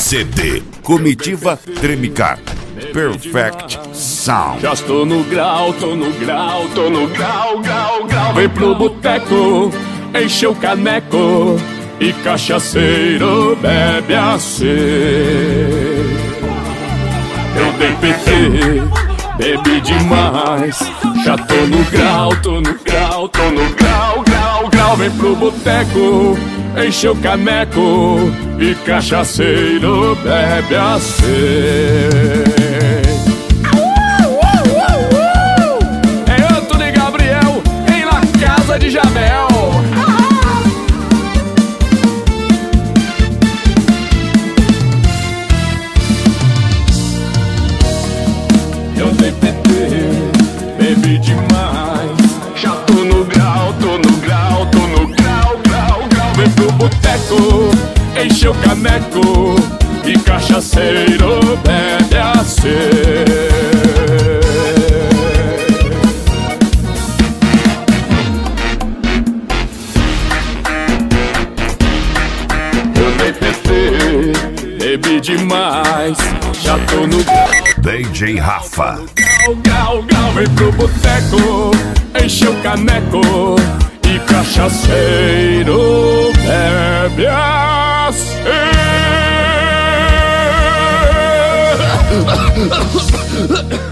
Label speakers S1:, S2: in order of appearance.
S1: CD Comitiva Tremicar Perfect Sound.
S2: Já estou no grau, tô no grau, tô no grau, grau, grau. Vem pro boteco, enche o caneco e cachaceiro bebe assim. Eu dei PT, bebi demais. Já tô no grau, tô no grau, tô no grau, grau, grau. Vem pro boteco, enche o caneco e cachaceiro bebe assim. É Antônio e Gabriel em La Casa de Jamel. Eu dei PT, bebi demais. Já tô no grau, tô no grau, tô no grau, grau, grau. Vem pro boteco, enche o caneco e cachaceiro bebe assim. Eu dei PT, bebi demais. Já tô no grau.
S1: DJ Rafa.
S2: Grau, grau, vem pro boteco, enche o caneco e cachaceiro bebe assim.